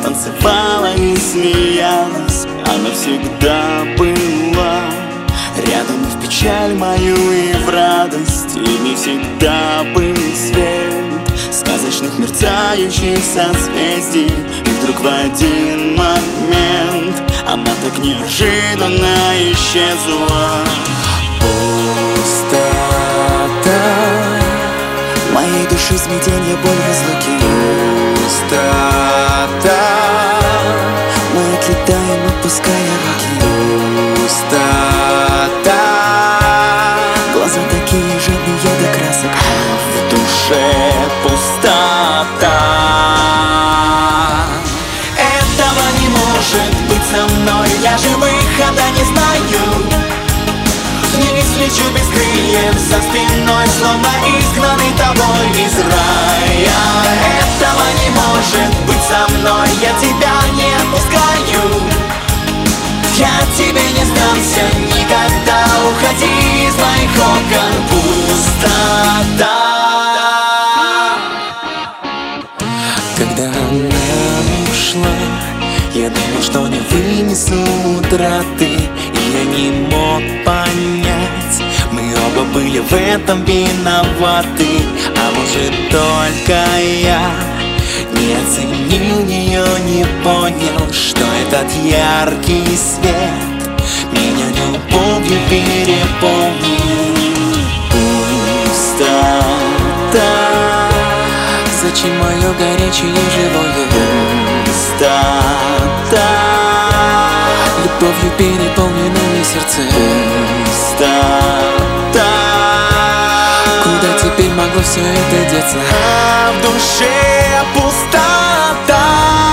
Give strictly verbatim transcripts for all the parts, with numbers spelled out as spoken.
танцевала и смеялась. Она всегда была рядом и в печаль мою, и в радость. И не всегда был свет сказочных мерцающих созвездий. И вдруг в один момент она так неожиданно исчезла. Пустота моей души, смятенье, боль в разлуке. Пустота, мы отлетаем, отпуская руки. Пустота, глаза такие жадные до красок, а в душе пустота. Этого не может быть со мной, я же выхода не знаю. Вниз лечу без крыльев, за спиной словно изгнанный тобой из рая. Этого не может быть со мной, я тебя не отпускаю. Я тебе не сдамся никогда, уходи из моих окон. Пустота. Когда она ушла, я думал, что не вынесу утраты, и я не мог понять, мы оба были в этом виноваты. А может, только я не оценил ее, не понял, что этот яркий свет меня любовью переполнил. Пустота, зачем мое горячее живое? Пустота, любовью переполненное сердце. Пустота, куда теперь могло все это деться? А в душе пустота.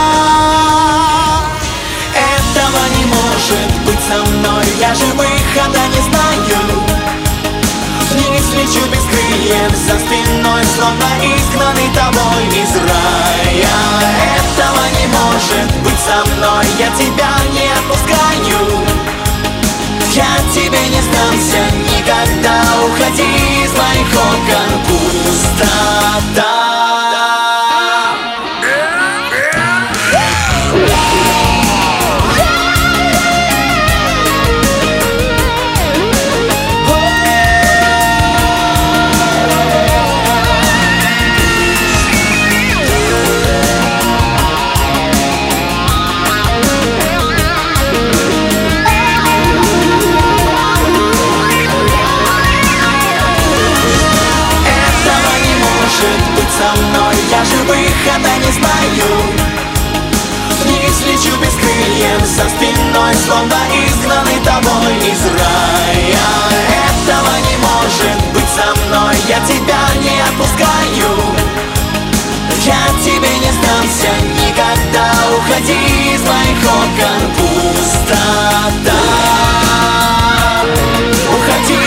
Этого не может быть со мной, я же выхода не знаю. Вниз лечу без крыльев, за спиной словно изгнанный тобой из рая. Этого не может быть со мной, я тебя не отпускаю. Я тебе не сдамся никогда, уходи из моих окон. Пустота. Со мной, я же выхода не знаю. Вниз лечу без крыльев, за спиной словно изгнанный тобой из рая. Этого не может быть со мной, я тебя не отпускаю. Я тебе не сдамся никогда, уходи из моих окон. Пустота, уходи